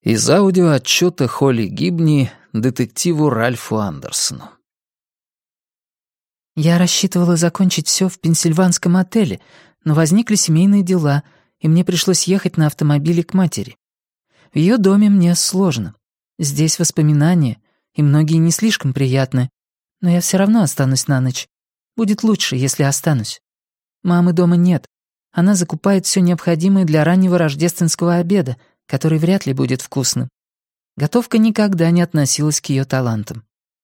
Из аудиоотчета Холли Гибни детективу Ральфу Андерсону. Я рассчитывала закончить все в пенсильванском отеле, но возникли семейные дела, и мне пришлось ехать на автомобиле к матери. В ее доме мне сложно. Здесь воспоминания, и многие не слишком приятны, но я все равно останусь на ночь. Будет лучше, если останусь. Мамы дома нет. Она закупает все необходимое для раннего рождественского обеда, который вряд ли будет вкусным. Готовка никогда не относилась к ее талантам.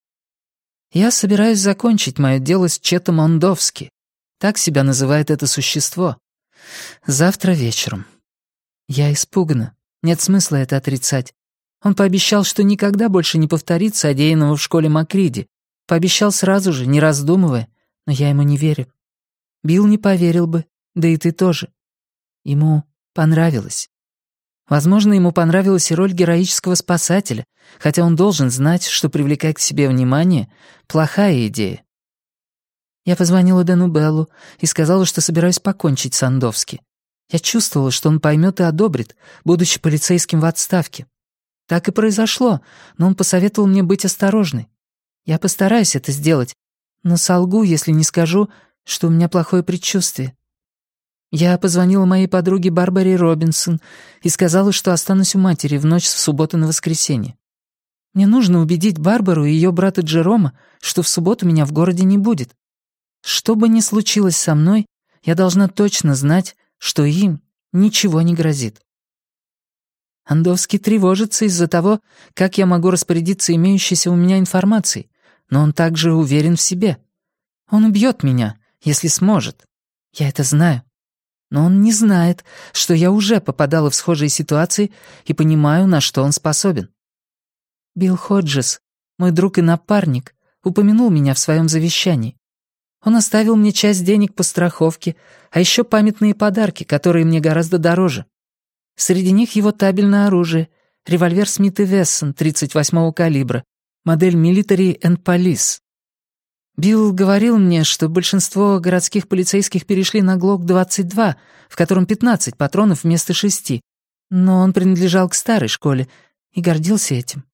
Я собираюсь закончить мое дело с Четом Ондовски. Так себя называет это существо. Завтра вечером. Я испугана. Нет смысла это отрицать. Он пообещал, что никогда больше не повторит содеянного в школе Макриди. Пообещал сразу же, не раздумывая, но я ему не верю. Билл не поверил бы, да и ты тоже. Ему понравилось. Возможно, ему понравилась и роль героического спасателя, хотя он должен знать, что привлекать к себе внимание — плохая идея. Я позвонила Дэну Беллу и сказала, что собираюсь покончить с Андовски. Я чувствовала, что он поймет и одобрит, будучи полицейским в отставке. Так и произошло, но он посоветовал мне быть осторожной. Я постараюсь это сделать, но солгу, если не скажу, что у меня плохое предчувствие. Я позвонила моей подруге Барбаре Робинсон и сказала, что останусь у матери в ночь с субботы на воскресенье. Мне нужно убедить Барбару и ее брата Джерома, что в субботу меня в городе не будет. Что бы ни случилось со мной, я должна точно знать, что им ничего не грозит. Андовский тревожится из-за того, как я могу распорядиться имеющейся у меня информацией, но он также уверен в себе. Он убьет меня, если сможет. Я это знаю. Но он не знает, что я уже попадала в схожие ситуации и понимаю, на что он способен. Билл Ходжес, мой друг и напарник, упомянул меня в своем завещании. Он оставил мне часть денег по страховке, а еще памятные подарки, которые мне гораздо дороже. Среди них его табельное оружие, револьвер Смит и Вессон 38-го калибра, модель Military and Police. Билл говорил мне, что большинство городских полицейских перешли на Глок-22, в котором 15 патронов вместо 6, но он принадлежал к старой школе и гордился этим.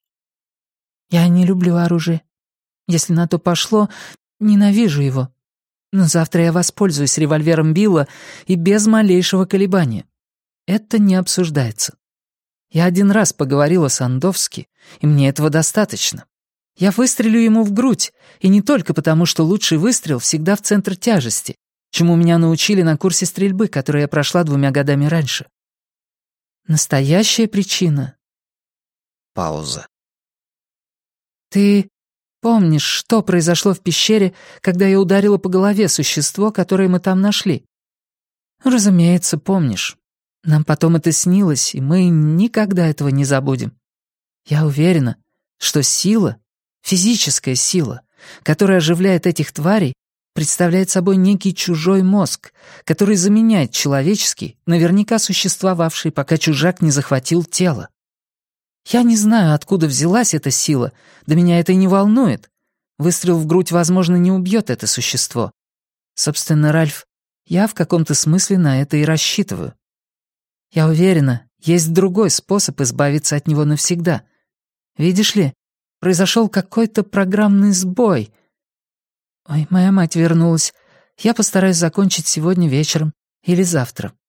Я не люблю оружие. Если на то пошло, ненавижу его. Но завтра я воспользуюсь револьвером Билла и без малейшего колебания. Это не обсуждается. Я один раз поговорила с Андовски, и мне этого достаточно. Я выстрелю ему в грудь, и не только потому, что лучший выстрел всегда в центр тяжести, чему меня научили на курсе стрельбы, который я прошла 2 годами раньше. Настоящая причина. Пауза. Ты помнишь, что произошло в пещере, когда я ударила по голове существо, которое мы там нашли? Разумеется, помнишь. Нам потом это снилось, и мы никогда этого не забудем. Я уверена, что сила, физическая сила, которая оживляет этих тварей, представляет собой некий чужой мозг, который заменяет человеческий, наверняка существовавший, пока чужак не захватил тело. Я не знаю, откуда взялась эта сила, да меня это и не волнует. Выстрел в грудь, возможно, не убьет это существо. Собственно, Ральф, я в каком-то смысле на это и рассчитываю. Я уверена, есть другой способ избавиться от него навсегда. Видишь ли, произошел какой-то программный сбой. Ой, моя мать вернулась. Я постараюсь закончить сегодня вечером или завтра.